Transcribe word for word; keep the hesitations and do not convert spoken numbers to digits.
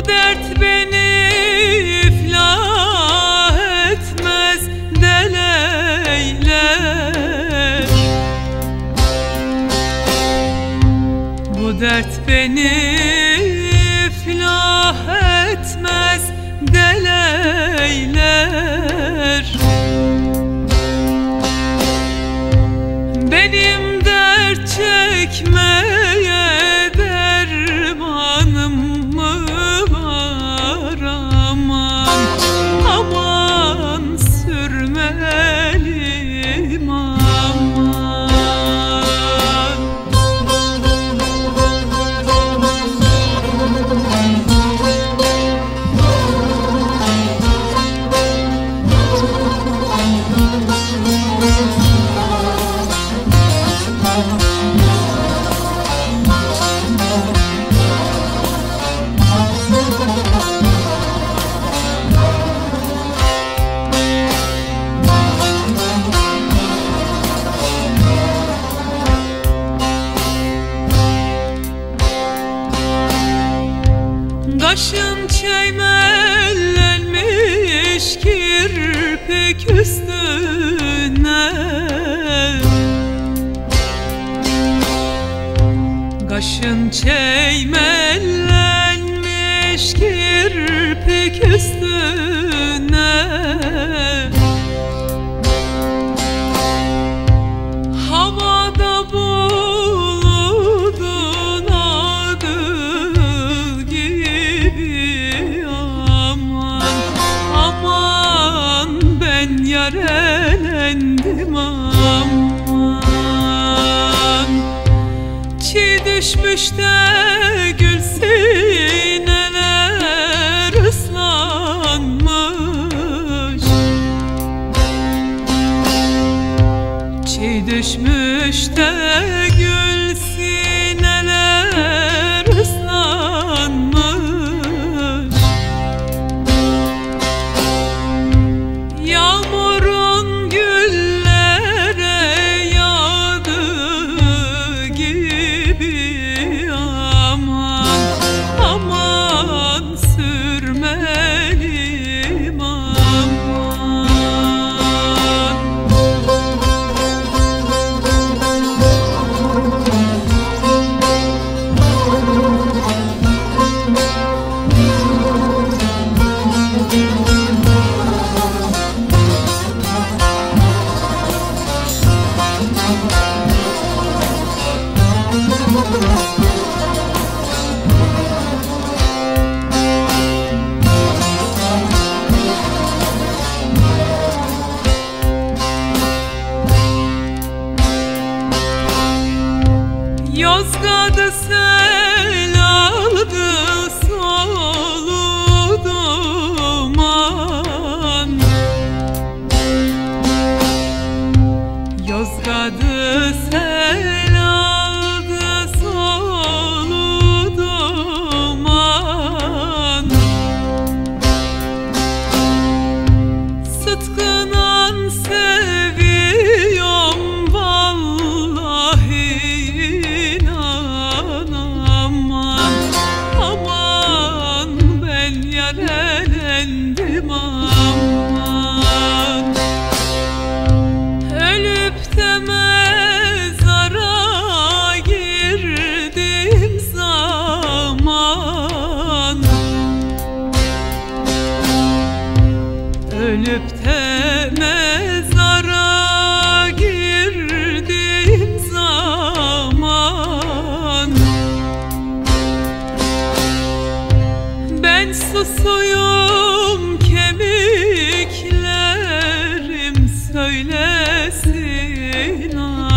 dert beni iflah etmez deleyler. Bu dert beni iflah etmez deleyler. Benim dert çekmeye dermanım mı var? Aman, aman sürmelim aman. Kaşın çeymellenmiş kirpik üstüne, kaşın çeymellenmiş kirpik üstüne. Havada buludun adı gibi aman, aman ben yarelendim aman. Çiğ düşmüş de gül sineler ıslanmış, çiğ düşmüş de gül sineler ıslanmış. Yağmurun güllere yağdığı gibi aman, aman sürmelim aman. Yozgat'ı sel aldı soludu duman, Yozgat'ı sel aldı soludu duman. Sıtkınan seviyorum vallahi, yarelendim aman. Ölüp de mezara girdim zaman, ölüp de mezara girdim zaman. Ben susuyum, kemiklerim söylesin.